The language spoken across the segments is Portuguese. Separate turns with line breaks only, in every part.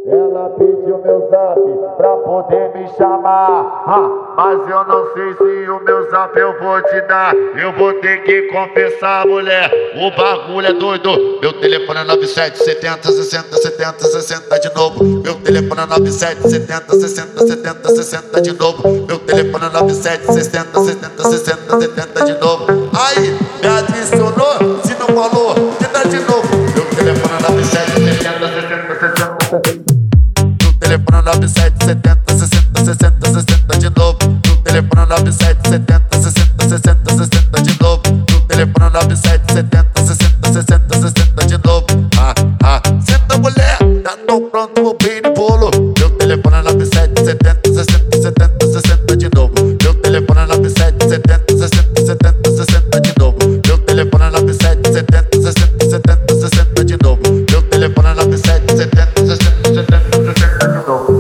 Ela pediu meu zap pra poder me chamar, mas eu não sei se o meu zap eu vou te dar. Eu vou ter que confessar, mulher, o bagulho é doido. Meu telefone é 9770 60 70 60 de novo. Meu telefone é 9770 60 70 60 de novo. Meu telefone é 9760 70 60 70 de novo. Aí, me adicionou, se não falou, tenta de novo. Meu telefone é 9770 60 60 60. Telefone 9770 60 60 60 de novo. No telefone 9770 60 60 60 de novo. No telefone 9770 60 60 60 de novo. Senta mulher, já tô pronto pro pino bolo. Meu telefone 9770 60 70 60 de novo. Meu telefone 9770 60 70 60 de novo. Meu telefone 9770 60 70 60 de novo. Meu telefone 9770 60 70 60 de novo.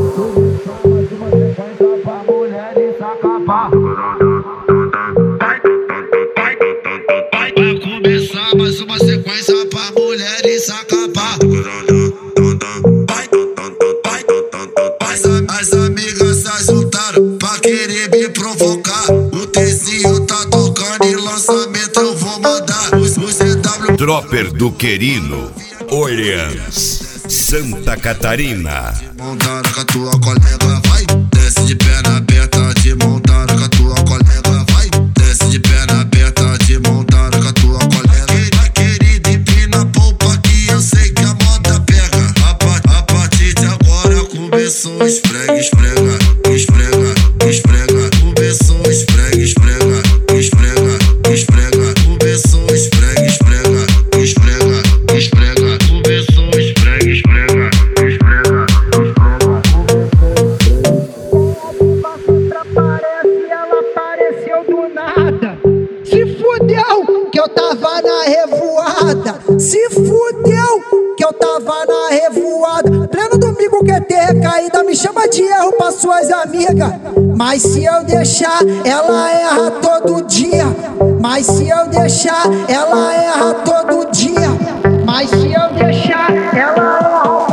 Vai começar mais uma sequência pra mulheres acabar. As amigas se juntaram pra querer me provocar. O Tezinho tá tocando e lançamento eu vou mandar. Os CW
Dropper do Querino, Orleans, Santa Catarina.
Montaram com a tua colega, vai. Desce de perna aberta, te montaram com a tua colega, vai. Desce de perna aberta, te montaram com a tua colega. Querida, empina a polpa que eu sei que a moda pega. A partir de agora começou esfrega, esfrega, esfrega, esfrega. Começou esfrega, esfrega, esfrega, esfrega. Começou esfrega, esfrega, esfrega, esfrega. Começou esfrega, esfrega, esfrega,
Parece, ela apareceu do nada. Se fudeu que eu tava na revoada. Se fudeu que eu tava na revoada. Pleno domingo quer ter recaída, me chama de erro pra suas amigas. Mas se eu deixar, ela erra todo dia. Mas se eu deixar, ela erra todo dia. Mas se eu deixar, ela erra.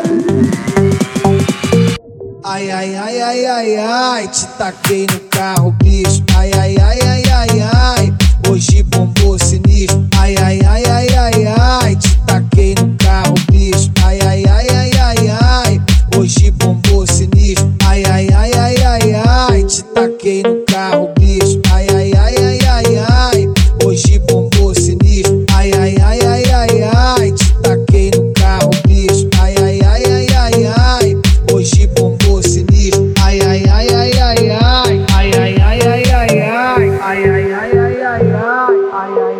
Ai, ai, ai, ai, ai, ai, te taquei no carro, bicho. Ai, ai, ai, ai, ai, ai, hoje bombou sinistro. Ai, ai, ai, ai, ai, ai, te taquei no carro, bicho. Ai, ai, ai, ai, ai, ai, hoje bombou sinistro. Ai, ai, ai, ai, ai, ai, te taquei no carro, bicho. Ai, ai, ai, ai, ai, ai, hoje bombou sinistro. Ai, ai, ai, ai, ai, ai, te taquei no carro, bicho. Ai, ai, ai, ai, ai, ai, hoje bombou sinistro. Ai, ai, ai, ai, ai, ai, ai, ai, ai, ai, ai, ai, ai, ai, ai, ai, ai, ai, ai, ai.